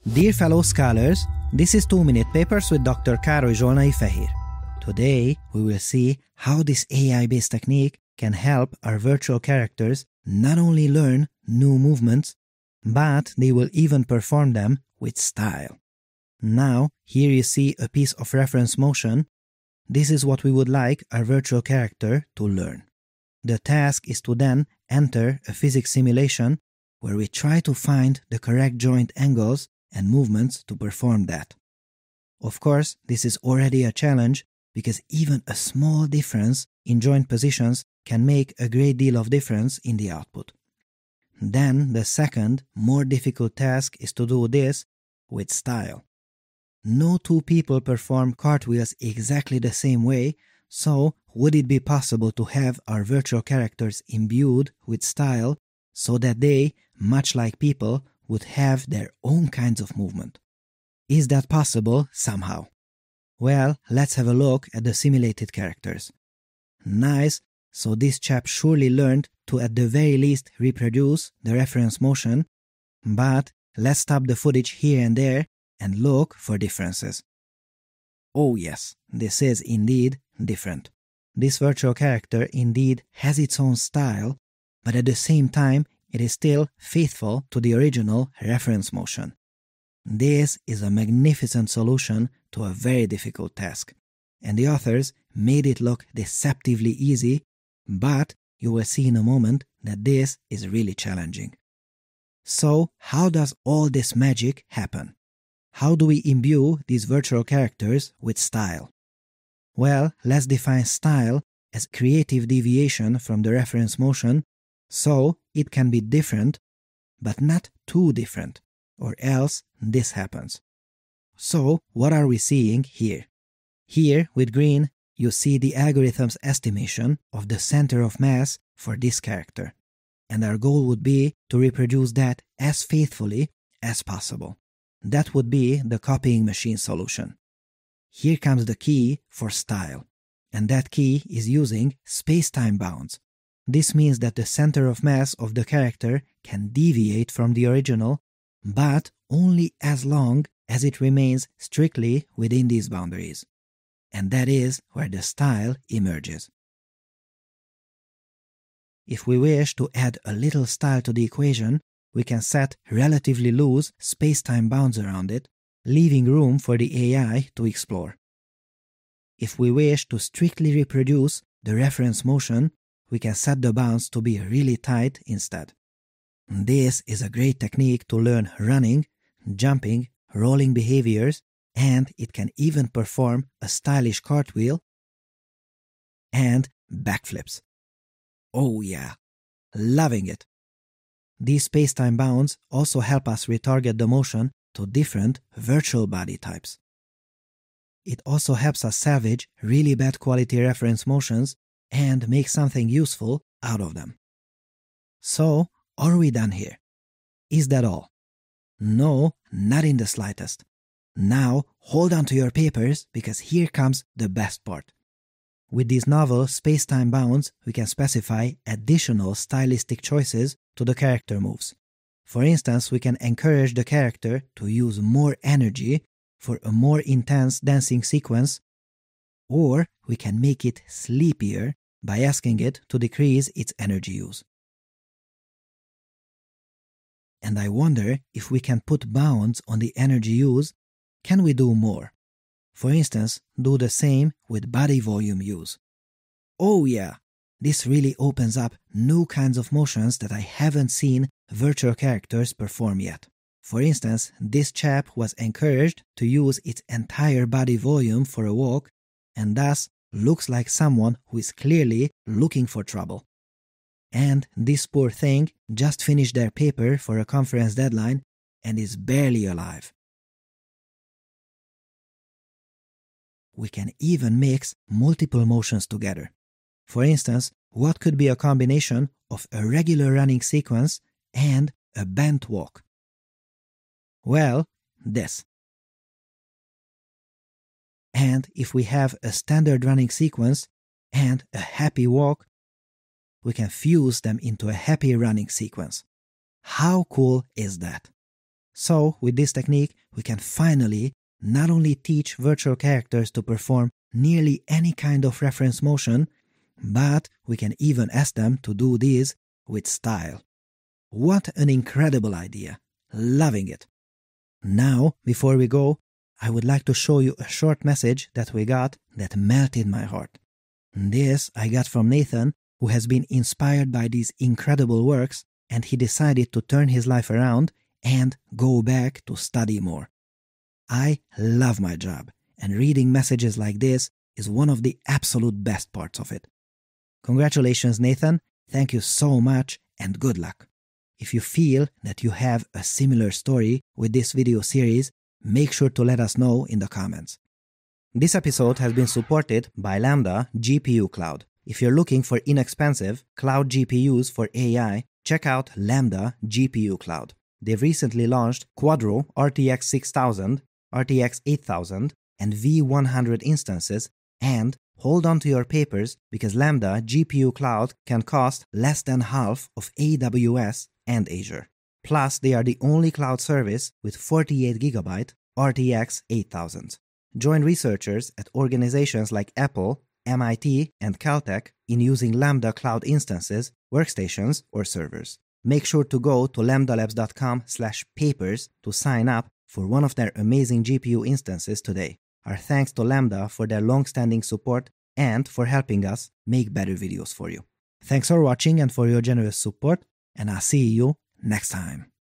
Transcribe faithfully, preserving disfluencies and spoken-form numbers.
Dear fellow scholars, this is two minute Papers with Doctor Károly Zsolnai Fehér. Today we will see how this A I-based technique can help our virtual characters not only learn new movements, but they will even perform them with style. Now, here you see a piece of reference motion. This is what we would like our virtual character to learn. The task is to then enter a physics simulation where we try to find the correct joint angles and movements to perform that. Of course, this is already a challenge because even a small difference in joint positions can make a great deal of difference in the output. Then the second, more difficult task is to do this with style. No two people perform cartwheels exactly the same way, so would it be possible to have our virtual characters imbued with style so that they, much like people, would have their own kinds of movement? Is that possible somehow? Well, let's have a look at the simulated characters. Nice, so this chap surely learned to at the very least reproduce the reference motion, but let's stop the footage here and there and look for differences. Oh yes, this is indeed different. This virtual character indeed has its own style, but at the same time it is still faithful to the original reference motion. This is a magnificent solution to a very difficult task, and the authors made it look deceptively easy, but you will see in a moment that this is really challenging. So, how does all this magic happen? How do we imbue these virtual characters with style? Well, let's define style as creative deviation from the reference motion, so it can be different, but not too different, or else this happens. So, what are we seeing here? Here, with green, you see the algorithm's estimation of the center of mass for this character, and our goal would be to reproduce that as faithfully as possible. That would be the copying machine solution. Here comes the key for style, and that key is using space-time bounds. This means that the center of mass of the character can deviate from the original, but only as long as it remains strictly within these boundaries. And that is where the style emerges. If we wish to add a little style to the equation, we can set relatively loose space-time bounds around it, leaving room for the A I to explore. If we wish to strictly reproduce the reference motion, we can set the bounds to be really tight instead. This is a great technique to learn running, jumping, rolling behaviors, and it can even perform a stylish cartwheel and backflips. Oh yeah, loving it! These space-time bounds also help us retarget the motion to different virtual body types. It also helps us salvage really bad quality reference motions and make something useful out of them. So, are we done here? Is that all? No, not in the slightest. Now, hold on to your papers because here comes the best part. With these novel space-time bounds, we can specify additional stylistic choices to the character moves. For instance, we can encourage the character to use more energy for a more intense dancing sequence, or we can make it sleepier by asking it to decrease its energy use. And I wonder if we can put bounds on the energy use. Can we do more? For instance, do the same with body volume use. Oh yeah, this really opens up new kinds of motions that I haven't seen virtual characters perform yet. For instance, this chap was encouraged to use its entire body volume for a walk, and thus looks like someone who is clearly looking for trouble. And this poor thing just finished their paper for a conference deadline and is barely alive. We can even mix multiple motions together. For instance, what could be a combination of a regular running sequence and a bent walk? Well, this. And if we have a standard running sequence and a happy walk, we can fuse them into a happy running sequence. How cool is that? So, with this technique, we can finally not only teach virtual characters to perform nearly any kind of reference motion, but we can even ask them to do this with style. What an incredible idea! Loving it! Now, before we go, I would like to show you a short message that we got that melted my heart. This I got from Nathan, who has been inspired by these incredible works, and he decided to turn his life around and go back to study more. I love my job, and reading messages like this is one of the absolute best parts of it. Congratulations, Nathan. Thank you so much, and good luck. If you feel that you have a similar story with this video series, make sure to let us know in the comments. This episode has been supported by Lambda G P U Cloud. If you're looking for inexpensive cloud G P Us for A I, check out Lambda G P U Cloud. They've recently launched Quadro R T X six thousand, R T X eight thousand, and V one hundred instances, and hold on to your papers because Lambda G P U Cloud can cost less than half of A W S and Azure. Plus, they are the only cloud service with forty-eight gigabyte R T X eight thousand. Join researchers at organizations like Apple, M I T, and Caltech in using Lambda cloud instances, workstations, or servers. Make sure to go to lambdalabs.com slash papers to sign up for one of their amazing G P U instances today. Our thanks to Lambda for their long-standing support and for helping us make better videos for you. Thanks for watching and for your generous support, and I'll see you next time.